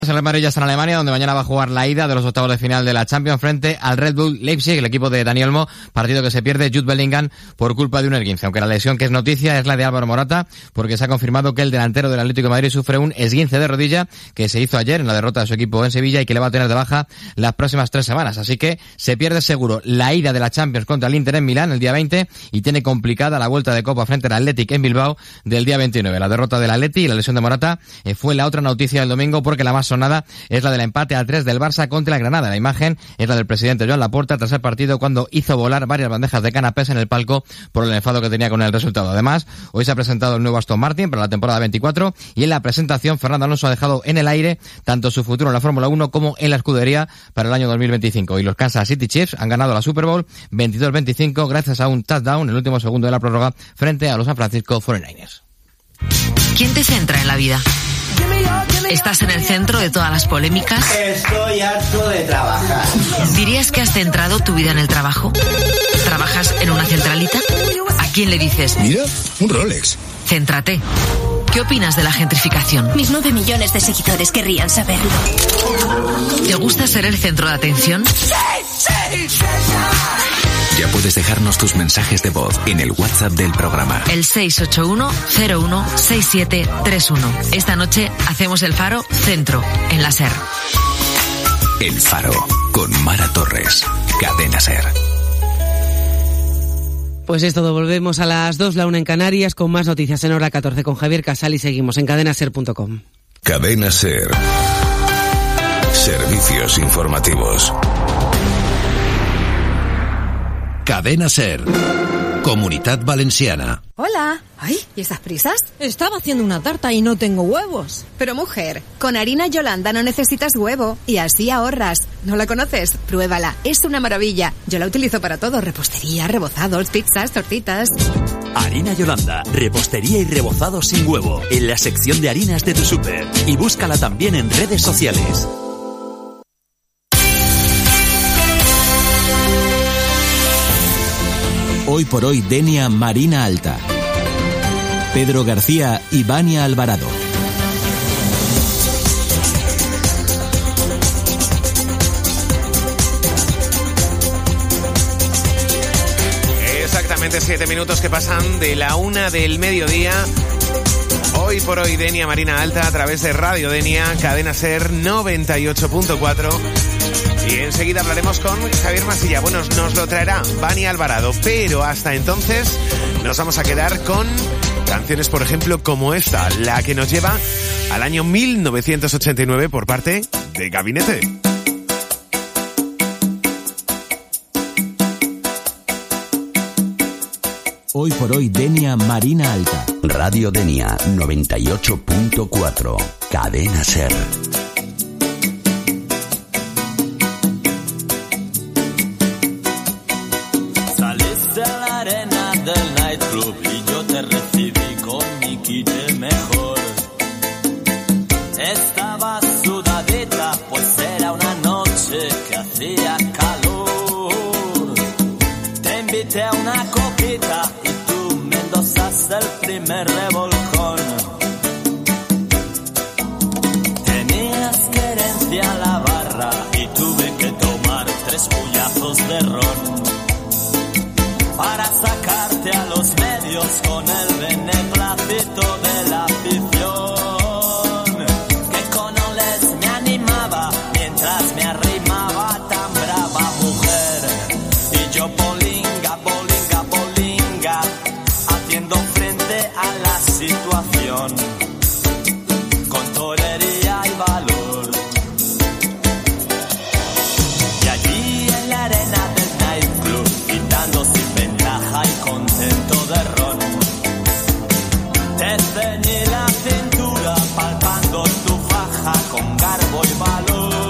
El Real Madrid ya está en Alemania, donde mañana va a jugar la ida de los octavos de final de la Champions frente al Red Bull Leipzig, el equipo de Dani Olmo, partido que se pierde Jude Bellingham por culpa de un esguince, aunque la lesión que es noticia es la de Álvaro Morata, porque se ha confirmado que el delantero del Atlético de Madrid sufre un esguince de rodilla que se hizo ayer en la derrota de su equipo en Sevilla y que le va a tener de baja las próximas 3 semanas, así que se pierde seguro la ida de la Champions contra el Inter en Milán el día 20 y tiene complicada la vuelta de Copa frente al Athletic en Bilbao del día 29. La derrota del Atleti y la lesión de Morata fue la otra noticia del domingo, porque la más sonada es la del empate a 3 del Barça contra el Granada. La imagen es la del presidente Joan Laporta tras el partido, cuando hizo volar varias bandejas de canapés en el palco por el enfado que tenía con el resultado. Además, hoy se ha presentado el nuevo Aston Martin para la temporada 24 y en la presentación Fernando Alonso ha dejado en el aire tanto su futuro en la Fórmula 1 como en la escudería para el año 2025. Y los Kansas City Chiefs han ganado la Super Bowl 22-25 gracias a un touchdown en el último segundo de la prórroga frente a los San Francisco 49ers. ¿Quién te centra en la vida? ¿Estás en el centro de todas las polémicas? Estoy harto de trabajar. ¿Dirías que has centrado tu vida en el trabajo? ¿Trabajas en una centralita? ¿A quién le dices? Mira, un Rolex. Céntrate. ¿Qué opinas de la gentrificación? Mis 9 millones de seguidores querrían saberlo. ¿Te gusta ser el centro de atención? ¡Sí! Ya puedes dejarnos tus mensajes de voz en el WhatsApp del programa. El 681-016731. Esta noche hacemos el Faro Centro, en la SER. El Faro, con Mara Torres. Cadena SER. Pues es todo, volvemos a las 2, la 1 en Canarias, con más noticias en hora 14 con Javier Casal y seguimos en cadenaser.com. Cadena SER. Servicios informativos. Cadena SER. Comunitat Valenciana. Hola. Ay, ¿y esas prisas? Estaba haciendo una tarta y no tengo huevos. Pero mujer, con harina Yolanda no necesitas huevo y así ahorras. ¿No la conoces? Pruébala, es una maravilla. Yo la utilizo para todo, repostería, rebozados, pizzas, tortitas. Harina Yolanda, repostería y rebozado sin huevo, en la sección de harinas de tu súper. Y búscala también en redes sociales. Hoy por hoy, Denia Marina Alta. Pedro García y Vania Alvarado. Exactamente 7 minutos que pasan de la 1 del mediodía. Hoy por hoy, Denia Marina Alta, a través de Radio Denia, Cadena SER 98.4. Y enseguida hablaremos con Javier Masilla. Bueno, nos lo traerá Vania Alvarado, pero hasta entonces nos vamos a quedar con canciones, por ejemplo, como esta, la que nos lleva al año 1989 por parte de Gabinete. Hoy por hoy, Denia Marina Alta. Radio Denia 98.4. Cadena SER. Saliste a la arena del nightclub y yo te recibí con mi kit el mejor. Estabas sudadita, pues era una noche que hacía calor. Te invité a una coquita y tú me endosaste el primer revolcón. Tenías querencia a la barra y tuve que tomar 3 puñazos de ron para sacarte a los medios con el beneplácito de la afición, que con oles me animaba mientras me arrimaba tan brava mujer. Y yo bolinga, bolinga, bolinga, haciendo frente a la situación con torería y valor. Y allí en la arena del nightclub, quitando sin ventaja y contento de ron, te ceñí la cintura palpando tu faja con garbo y valor.